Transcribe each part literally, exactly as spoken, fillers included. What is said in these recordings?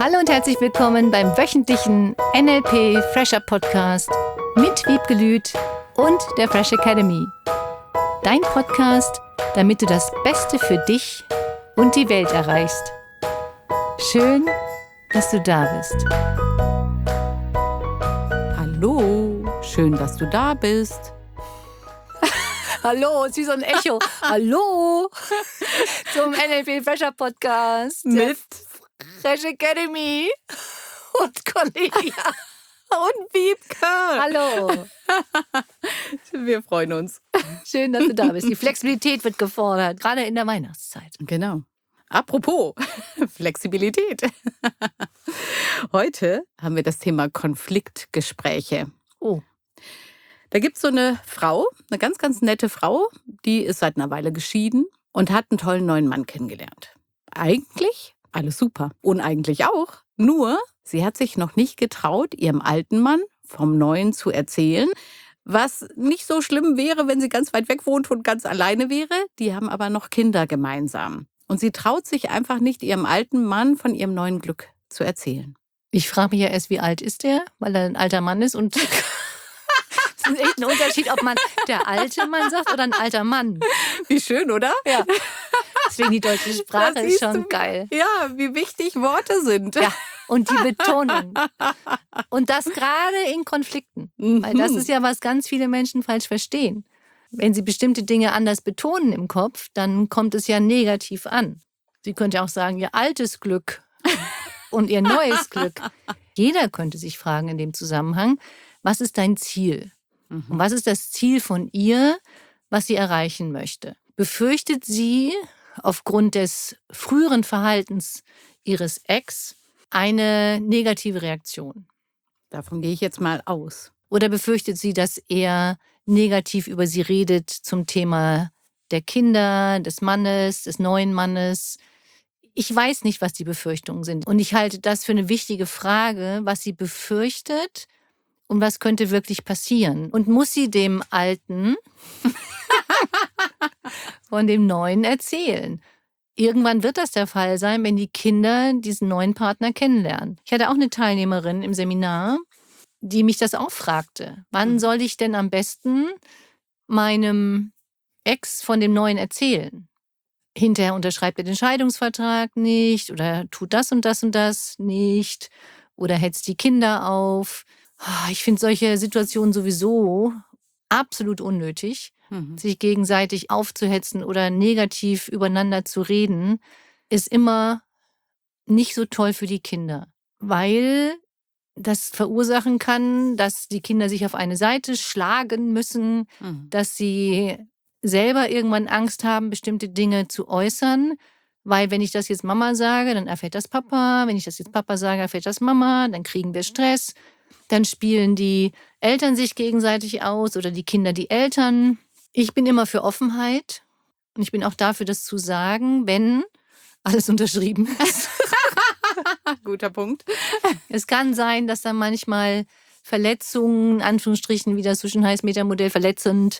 Hallo und herzlich willkommen beim wöchentlichen N L P Fresher Podcast mit Wiebke Lüth und der Fresh Academy. Dein Podcast, damit du das Beste für dich und die Welt erreichst. Schön, dass du da bist. Hallo, schön, dass du da bist. Hallo, ist wie so ein Echo. Hallo zum N L P Fresher Podcast Mit Fresh Academy und Cornelia. und Wiebke. Hallo. Wir freuen uns. Schön, dass du da bist. Die Flexibilität wird gefordert, gerade in der Weihnachtszeit. Genau. Apropos Flexibilität. Heute haben wir das Thema Konfliktgespräche. Oh. Da gibt es so eine Frau, eine ganz, ganz nette Frau, die ist seit einer Weile geschieden und hat einen tollen neuen Mann kennengelernt. Eigentlich alles super. Uneigentlich auch. Nur, sie hat sich noch nicht getraut, ihrem alten Mann vom Neuen zu erzählen, was nicht so schlimm wäre, wenn sie ganz weit weg wohnt und ganz alleine wäre. Die haben aber noch Kinder gemeinsam. Und sie traut sich einfach nicht, ihrem alten Mann von ihrem neuen Glück zu erzählen. Ich frage mich ja erst, wie alt ist der, weil er ein alter Mann ist und es ist echt ein Unterschied, ob man der alte Mann sagt oder ein alter Mann. Wie schön, oder? Ja. Deswegen die deutsche Sprache ist schon du, geil. Ja, wie wichtig Worte sind. Ja, und die Betonung. Und das gerade in Konflikten. Mhm. Weil das ist ja, was ganz viele Menschen falsch verstehen. Wenn sie bestimmte Dinge anders betonen im Kopf, dann kommt es ja negativ an. Sie könnte auch sagen, ihr altes Glück und ihr neues Glück. Jeder könnte sich fragen in dem Zusammenhang, was ist dein Ziel? Mhm. Und was ist das Ziel von ihr, was sie erreichen möchte? Befürchtet sie aufgrund des früheren Verhaltens ihres Ex eine negative Reaktion? Davon gehe ich jetzt mal aus. Oder befürchtet sie, dass er negativ über sie redet zum Thema der Kinder, des Mannes, des neuen Mannes? Ich weiß nicht, was die Befürchtungen sind. Und ich halte das für eine wichtige Frage, was sie befürchtet und was könnte wirklich passieren. Und muss sie dem Alten von dem Neuen erzählen? Irgendwann wird das der Fall sein, wenn die Kinder diesen neuen Partner kennenlernen. Ich hatte auch eine Teilnehmerin im Seminar, die mich das auch fragte. Wann soll ich denn am besten meinem Ex von dem Neuen erzählen? Hinterher unterschreibt er den Scheidungsvertrag nicht oder tut das und das und das nicht oder hetzt die Kinder auf. Ich finde solche Situationen sowieso absolut unnötig, mhm. sich gegenseitig aufzuhetzen oder negativ übereinander zu reden, ist immer nicht so toll für die Kinder, weil das verursachen kann, dass die Kinder sich auf eine Seite schlagen müssen, mhm. dass sie selber irgendwann Angst haben, bestimmte Dinge zu äußern, weil wenn ich das jetzt Mama sage, dann erfährt das Papa, wenn ich das jetzt Papa sage, erfährt das Mama, dann kriegen wir Stress, dann spielen die Eltern sich gegenseitig aus oder die Kinder die Eltern. Ich bin immer für Offenheit und ich bin auch dafür, das zu sagen, wenn alles unterschrieben ist. Guter Punkt. Es kann sein, dass da manchmal Verletzungen, in Anführungsstrichen, wie das so schön heißt, Metamodell verletzend,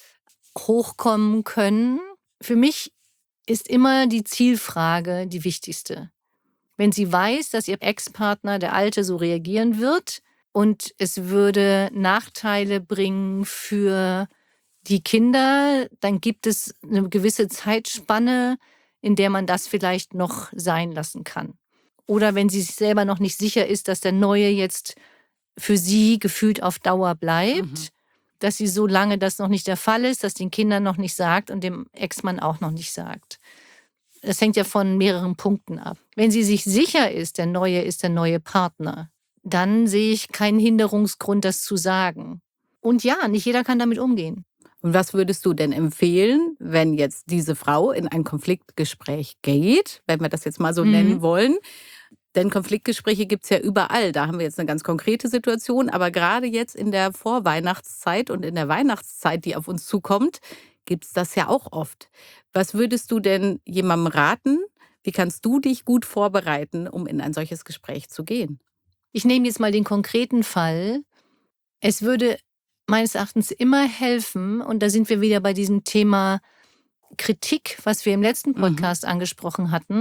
hochkommen können. Für mich ist immer die Zielfrage die wichtigste. Wenn sie weiß, dass ihr Ex-Partner, der Alte, so reagieren wird und es würde Nachteile bringen für die Kinder, dann gibt es eine gewisse Zeitspanne, in der man das vielleicht noch sein lassen kann. Oder wenn sie sich selber noch nicht sicher ist, dass der Neue jetzt für sie gefühlt auf Dauer bleibt, mhm. dass sie so lange das noch nicht der Fall ist, dass den Kindern noch nicht sagt und dem Ex-Mann auch noch nicht sagt. Das hängt ja von mehreren Punkten ab. Wenn sie sich sicher ist, der Neue ist der neue Partner, dann sehe ich keinen Hinderungsgrund, das zu sagen. Und ja, nicht jeder kann damit umgehen. Und was würdest du denn empfehlen, wenn jetzt diese Frau in ein Konfliktgespräch geht, wenn wir das jetzt mal so mhm. nennen wollen? Denn Konfliktgespräche gibt es ja überall. Da haben wir jetzt eine ganz konkrete Situation. Aber gerade jetzt in der Vorweihnachtszeit und in der Weihnachtszeit, die auf uns zukommt, gibt es das ja auch oft. Was würdest du denn jemandem raten? Wie kannst du dich gut vorbereiten, um in ein solches Gespräch zu gehen? Ich nehme jetzt mal den konkreten Fall. Es würde meines Erachtens immer helfen, und da sind wir wieder bei diesem Thema Kritik, was wir im letzten Podcast mhm. angesprochen hatten,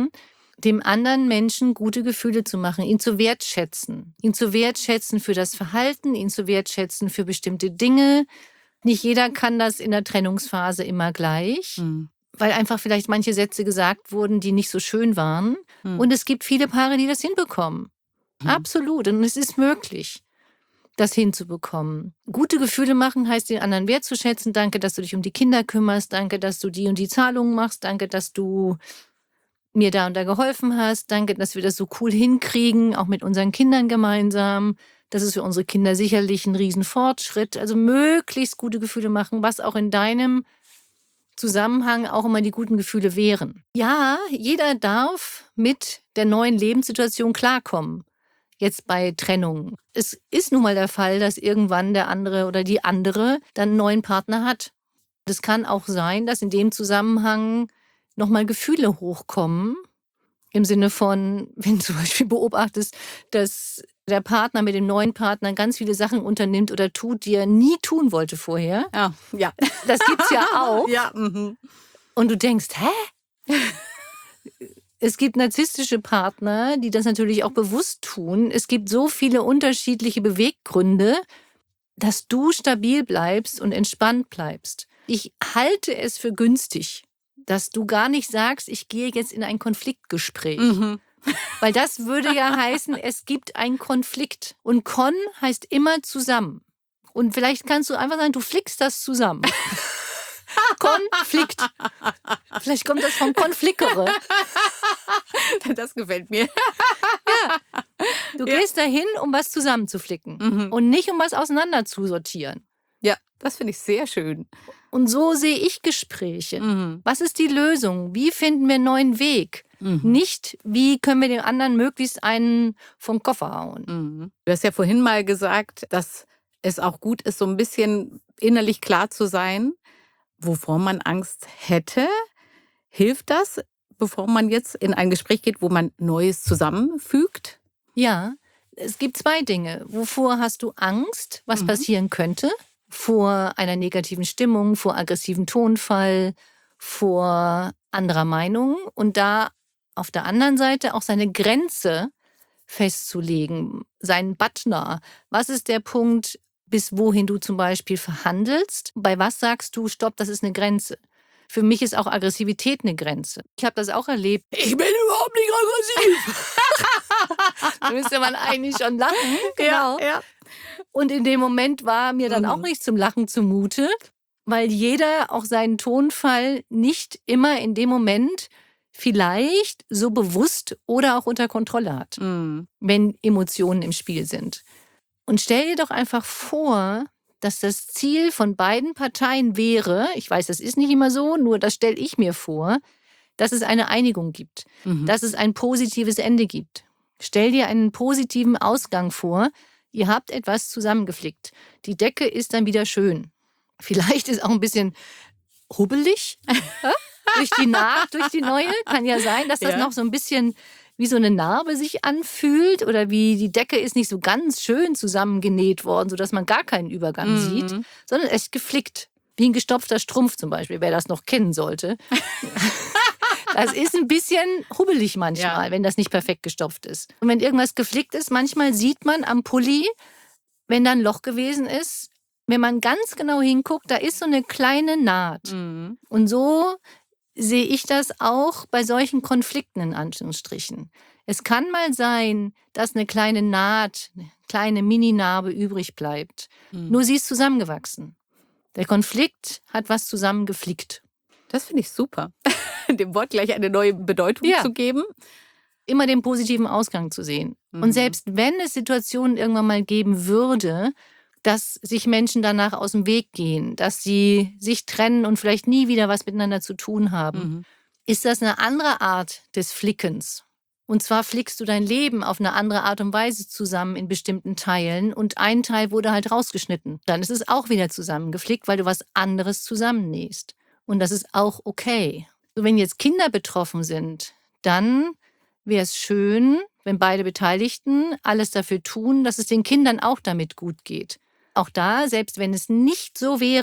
dem anderen Menschen gute Gefühle zu machen, ihn zu wertschätzen. Ihn zu wertschätzen für das Verhalten, ihn zu wertschätzen für bestimmte Dinge. Nicht jeder kann das in der Trennungsphase immer gleich, Mhm. weil einfach vielleicht manche Sätze gesagt wurden, die nicht so schön waren. Mhm. Und es gibt viele Paare, die das hinbekommen. Mhm. Absolut. Und es ist möglich, das hinzubekommen. Gute Gefühle machen heißt, den anderen wertzuschätzen. Danke, dass du dich um die Kinder kümmerst. Danke, dass du die und die Zahlungen machst. Danke, dass du mir da und da geholfen hast. Danke, dass wir das so cool hinkriegen, auch mit unseren Kindern gemeinsam. Das ist für unsere Kinder sicherlich ein Riesenfortschritt. Also möglichst gute Gefühle machen, was auch in deinem Zusammenhang auch immer die guten Gefühle wären. Ja, jeder darf mit der neuen Lebenssituation klarkommen. Jetzt bei Trennungen. Es ist nun mal der Fall, dass irgendwann der andere oder die andere dann einen neuen Partner hat. Es kann auch sein, dass in dem Zusammenhang nochmal Gefühle hochkommen. Im Sinne von, wenn du zum Beispiel beobachtest, dass der Partner mit dem neuen Partner ganz viele Sachen unternimmt oder tut, die er nie tun wollte vorher. Ja, ja. Das gibt's ja auch. Ja, mhm. Und du denkst, hä? Es gibt narzisstische Partner, die das natürlich auch bewusst tun. Es gibt so viele unterschiedliche Beweggründe, dass du stabil bleibst und entspannt bleibst. Ich halte es für günstig, dass du gar nicht sagst, ich gehe jetzt in ein Konfliktgespräch. Mhm. Weil das würde ja heißen, es gibt einen Konflikt. Und Kon heißt immer zusammen. Und vielleicht kannst du einfach sagen, du flickst das zusammen. Konflikt. Vielleicht kommt das vom Konflickere. Das gefällt mir. Du Ja. gehst dahin, um was zusammenzuflicken. Mhm. Und nicht, um was auseinander zu sortieren. Ja, das finde ich sehr schön. Und so sehe ich Gespräche. Mhm. Was ist die Lösung? Wie finden wir einen neuen Weg? Mhm. Nicht, wie können wir dem anderen möglichst einen vom Koffer hauen. Mhm. Du hast ja vorhin mal gesagt, dass es auch gut ist, so ein bisschen innerlich klar zu sein, wovor man Angst hätte. Hilft das, bevor man jetzt in ein Gespräch geht, wo man Neues zusammenfügt? Ja, es gibt zwei Dinge. Wovor hast du Angst, was Mhm. passieren könnte? Vor einer negativen Stimmung, vor aggressivem Tonfall, vor anderer Meinung. Und da auf der anderen Seite auch seine Grenze festzulegen, seinen Butner. Was ist der Punkt, bis wohin du zum Beispiel verhandelst? Bei was sagst du, stopp, das ist eine Grenze? Für mich ist auch Aggressivität eine Grenze. Ich habe das auch erlebt. Ich bin überhaupt nicht aggressiv. Da müsste man eigentlich schon lachen. Genau. Ja, ja. Und in dem Moment war mir dann Mhm. auch nicht zum Lachen zumute, weil jeder auch seinen Tonfall nicht immer in dem Moment vielleicht so bewusst oder auch unter Kontrolle hat, Mhm. wenn Emotionen im Spiel sind. Und stell dir doch einfach vor, dass das Ziel von beiden Parteien wäre, ich weiß, das ist nicht immer so, nur das stelle ich mir vor, dass es eine Einigung gibt, Mhm. dass es ein positives Ende gibt. Stell dir einen positiven Ausgang vor. Ihr habt etwas zusammengeflickt. Die Decke ist dann wieder schön. Vielleicht ist auch ein bisschen hubbelig ja? durch die Naht, durch die neue. Kann ja sein, dass das Ja. noch so ein bisschen wie so eine Narbe sich anfühlt oder wie die Decke ist nicht so ganz schön zusammengenäht worden, sodass man gar keinen Übergang Mhm. sieht, sondern echt geflickt. Wie ein gestopfter Strumpf zum Beispiel, wer das noch kennen sollte. Das ist ein bisschen hubbelig manchmal, Ja. wenn das nicht perfekt gestopft ist. Und wenn irgendwas geflickt ist, manchmal sieht man am Pulli, wenn da ein Loch gewesen ist, wenn man ganz genau hinguckt, da ist so eine kleine Naht. Mhm. Und so sehe ich das auch bei solchen Konflikten in Anführungsstrichen. Es kann mal sein, dass eine kleine Naht, eine kleine Mini-Narbe übrig bleibt. Mhm. Nur sie ist zusammengewachsen. Der Konflikt hat was zusammengeflickt. Das finde ich super. Dem Wort gleich eine neue Bedeutung Ja. zu geben. Immer den positiven Ausgang zu sehen. Mhm. Und selbst wenn es Situationen irgendwann mal geben würde, dass sich Menschen danach aus dem Weg gehen, dass sie sich trennen und vielleicht nie wieder was miteinander zu tun haben, Mhm. ist das eine andere Art des Flickens. Und zwar flickst du dein Leben auf eine andere Art und Weise zusammen in bestimmten Teilen und ein Teil wurde halt rausgeschnitten. Dann ist es auch wieder zusammengeflickt, weil du was anderes zusammennähst. Und das ist auch okay. So, wenn jetzt Kinder betroffen sind, dann wäre es schön, wenn beide Beteiligten alles dafür tun, dass es den Kindern auch damit gut geht. Auch da, selbst wenn es nicht so wäre,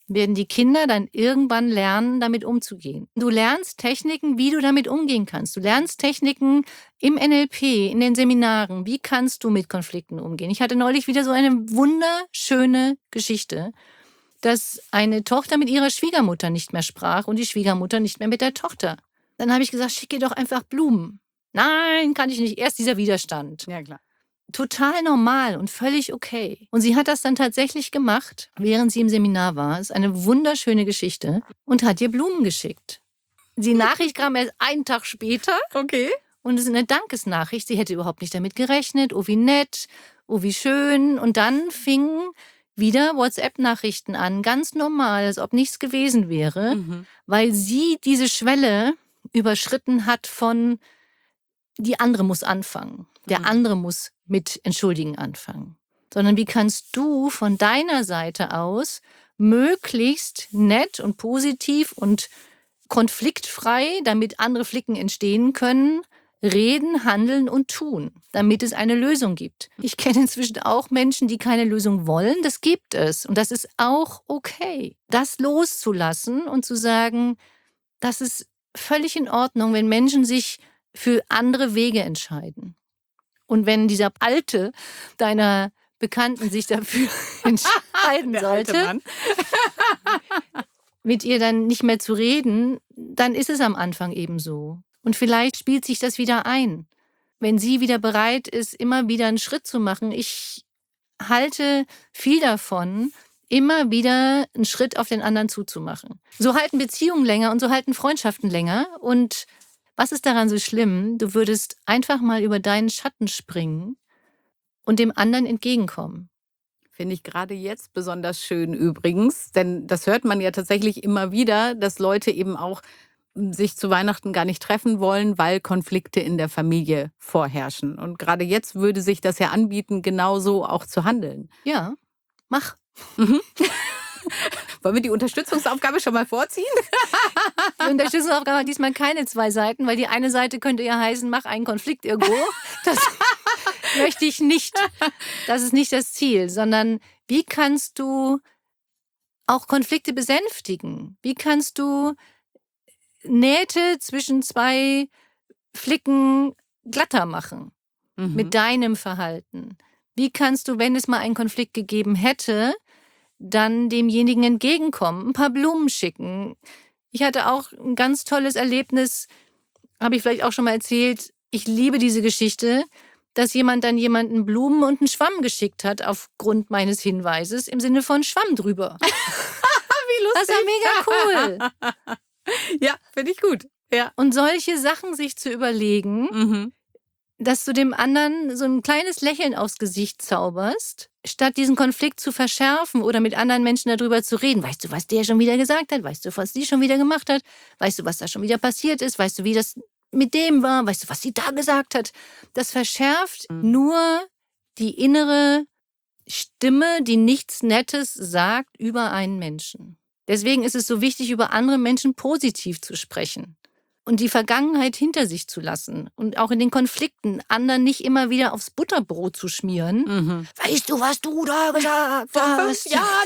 werden die Kinder dann irgendwann lernen, damit umzugehen. Du lernst Techniken, wie du damit umgehen kannst. Du lernst Techniken im N L P, in den Seminaren. Wie kannst du mit Konflikten umgehen? Ich hatte neulich wieder so eine wunderschöne Geschichte, dass eine Tochter mit ihrer Schwiegermutter nicht mehr sprach und die Schwiegermutter nicht mehr mit der Tochter. Dann habe ich gesagt, schick ihr doch einfach Blumen. Nein, kann ich nicht. Erst dieser Widerstand. Ja, klar. Total normal und völlig okay. Und sie hat das dann tatsächlich gemacht, während sie im Seminar war. Das ist eine wunderschöne Geschichte. Und hat ihr Blumen geschickt. Die Nachricht kam erst einen Tag später. Okay. Und es ist eine Dankesnachricht. Sie hätte überhaupt nicht damit gerechnet. Oh, wie nett. Oh, wie schön. Und dann fingen wieder WhatsApp-Nachrichten an. Ganz normal, als ob nichts gewesen wäre. Mhm. Weil sie diese Schwelle überschritten hat von, die andere muss anfangen. Der Mhm. andere muss mit Entschuldigen anfangen. Sondern wie kannst du von deiner Seite aus möglichst nett und positiv und konfliktfrei, damit andere Flicken entstehen können, reden, handeln und tun, damit es eine Lösung gibt. Ich kenne inzwischen auch Menschen, die keine Lösung wollen. Das gibt es. Und das ist auch okay. Das loszulassen und zu sagen, das ist völlig in Ordnung, wenn Menschen sich für andere Wege entscheiden. Und wenn dieser Alte deiner Bekannten sich dafür entscheiden Der alte sollte, Mann. mit ihr dann nicht mehr zu reden, dann ist es am Anfang eben so. Und vielleicht spielt sich das wieder ein. Wenn sie wieder bereit ist, immer wieder einen Schritt zu machen. Ich halte viel davon, immer wieder einen Schritt auf den anderen zuzumachen. So halten Beziehungen länger und so halten Freundschaften länger. Und was ist daran so schlimm? Du würdest einfach mal über deinen Schatten springen und dem anderen entgegenkommen. Finde ich gerade jetzt besonders schön übrigens, denn das hört man ja tatsächlich immer wieder, dass Leute eben auch m, sich zu Weihnachten gar nicht treffen wollen, weil Konflikte in der Familie vorherrschen. Und gerade jetzt würde sich das ja anbieten, genauso auch zu handeln. Ja, mach. Wollen wir die Unterstützungsaufgabe schon mal vorziehen? Die Unterstützungsaufgabe hat diesmal keine zwei Seiten, weil die eine Seite könnte ja heißen, mach einen Konflikt irgendwo. Das möchte ich nicht. Das ist nicht das Ziel, sondern wie kannst du auch Konflikte besänftigen? Wie kannst du Nähte zwischen zwei Flicken glatter machen Mhm. mit deinem Verhalten? Wie kannst du, wenn es mal einen Konflikt gegeben hätte, dann demjenigen entgegenkommen, ein paar Blumen schicken? Ich hatte auch ein ganz tolles Erlebnis, habe ich vielleicht auch schon mal erzählt. Ich liebe diese Geschichte, dass jemand dann jemanden Blumen und einen Schwamm geschickt hat aufgrund meines Hinweises im Sinne von Schwamm drüber. Wie Das lustig. war mega cool. Ja, finde ich gut. Ja. Und solche Sachen sich zu überlegen, Mhm. dass du dem anderen so ein kleines Lächeln aufs Gesicht zauberst, statt diesen Konflikt zu verschärfen oder mit anderen Menschen darüber zu reden. Weißt du, was der schon wieder gesagt hat? Weißt du, was die schon wieder gemacht hat? Weißt du, was da schon wieder passiert ist? Weißt du, wie das mit dem war? Weißt du, was sie da gesagt hat? Das verschärft Mhm. nur die innere Stimme, die nichts Nettes sagt über einen Menschen. Deswegen ist es so wichtig, über andere Menschen positiv zu sprechen und die Vergangenheit hinter sich zu lassen und auch in den Konflikten anderen nicht immer wieder aufs Butterbrot zu schmieren. Mhm. Weißt du, was du da gesagt Vor fünf hast?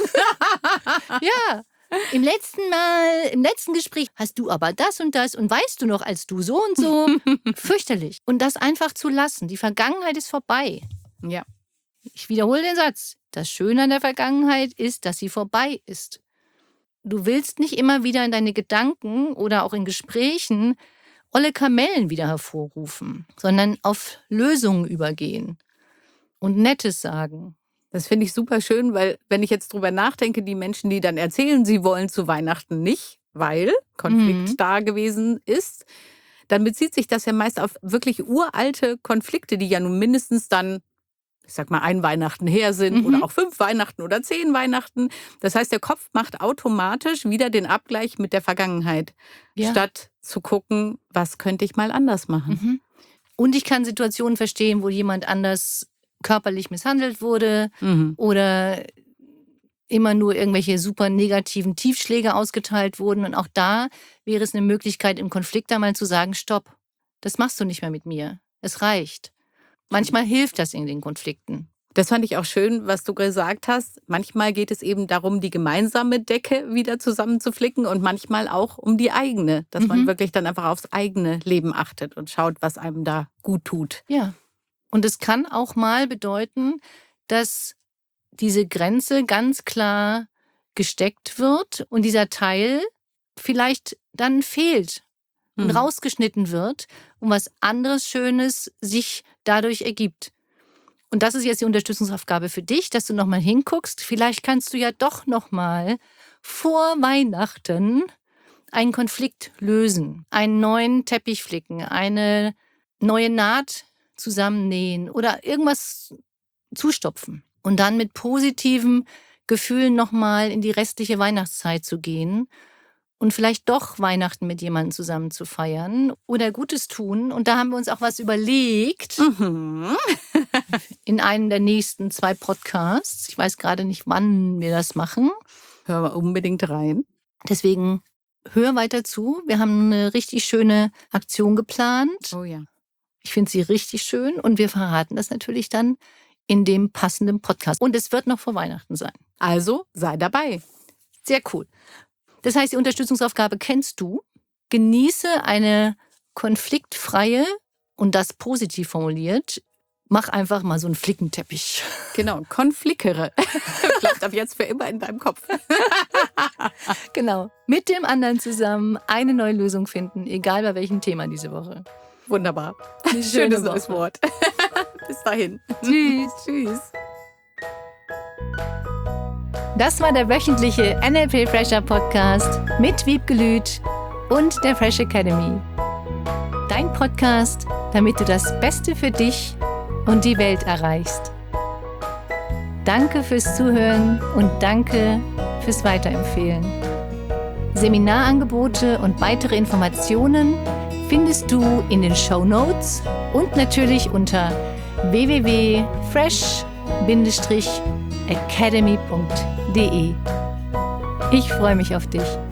Jahren. Ja. Im letzten Mal, im letzten Gespräch hast du aber das und das und weißt du noch, als du so und so. Fürchterlich. Und das einfach zu lassen. Die Vergangenheit ist vorbei. Ja. Ich wiederhole den Satz. Das Schöne an der Vergangenheit ist, dass sie vorbei ist. Du willst nicht immer wieder in deine Gedanken oder auch in Gesprächen olle Kamellen wieder hervorrufen, sondern auf Lösungen übergehen und Nettes sagen. Das finde ich super schön, weil wenn ich jetzt drüber nachdenke, die Menschen, die dann erzählen, sie wollen zu Weihnachten nicht, weil Konflikt Mhm. da gewesen ist, dann bezieht sich das ja meist auf wirklich uralte Konflikte, die ja nun mindestens dann, ich sag mal, ein Weihnachten her sind Mhm. oder auch fünf Weihnachten oder zehn Weihnachten. Das heißt, der Kopf macht automatisch wieder den Abgleich mit der Vergangenheit, Ja. statt zu gucken, was könnte ich mal anders machen. Mhm. Und ich kann Situationen verstehen, wo jemand anders körperlich misshandelt wurde Mhm. oder immer nur irgendwelche super negativen Tiefschläge ausgeteilt wurden. Und auch da wäre es eine Möglichkeit, im Konflikt einmal zu sagen, stopp, das machst du nicht mehr mit mir. Es reicht. Manchmal hilft das in den Konflikten. Das fand ich auch schön, was du gesagt hast. Manchmal geht es eben darum, die gemeinsame Decke wieder zusammenzuflicken und manchmal auch um die eigene. Dass Mhm. man wirklich dann einfach aufs eigene Leben achtet und schaut, was einem da gut tut. Ja. Und es kann auch mal bedeuten, dass diese Grenze ganz klar gesteckt wird und dieser Teil vielleicht dann fehlt und Mhm. rausgeschnitten wird und was anderes Schönes sich dadurch ergibt. Und das ist jetzt die Unterstützungsaufgabe für dich, dass du nochmal hinguckst. Vielleicht kannst du ja doch nochmal vor Weihnachten einen Konflikt lösen, einen neuen Teppich flicken, eine neue Naht zusammennähen oder irgendwas zustopfen. Und dann mit positiven Gefühlen nochmal in die restliche Weihnachtszeit zu gehen und vielleicht doch Weihnachten mit jemandem zusammen zu feiern oder Gutes tun. Und da haben wir uns auch was überlegt Mhm. in einem der nächsten zwei Podcasts. Ich weiß gerade nicht, wann wir das machen. Hören wir unbedingt rein. Deswegen hör weiter zu. Wir haben eine richtig schöne Aktion geplant. Oh ja. Ich finde sie richtig schön und wir verraten das natürlich dann in dem passenden Podcast. Und es wird noch vor Weihnachten sein. Also sei dabei. Sehr cool. Das heißt, die Unterstützungsaufgabe kennst du. Genieße eine konfliktfreie und das positiv formuliert. Mach einfach mal so einen Flickenteppich. Genau, konflickere. Bleibt ab jetzt für immer in deinem Kopf. Genau. Mit dem anderen zusammen eine neue Lösung finden, egal bei welchem Thema diese Woche. Wunderbar. Eine schöne Schönes neues Woche. Wort. Bis dahin. Tschüss. Tschüss. Das war der wöchentliche N L P Fresher Podcast mit Wiebke Lüth und der Fresh Academy. Dein Podcast, damit du das Beste für dich und die Welt erreichst. Danke fürs Zuhören und danke fürs Weiterempfehlen. Seminarangebote und weitere Informationen findest du in den Shownotes und natürlich unter w w w punkt fresh academy punkt d e. Ich freue mich auf dich.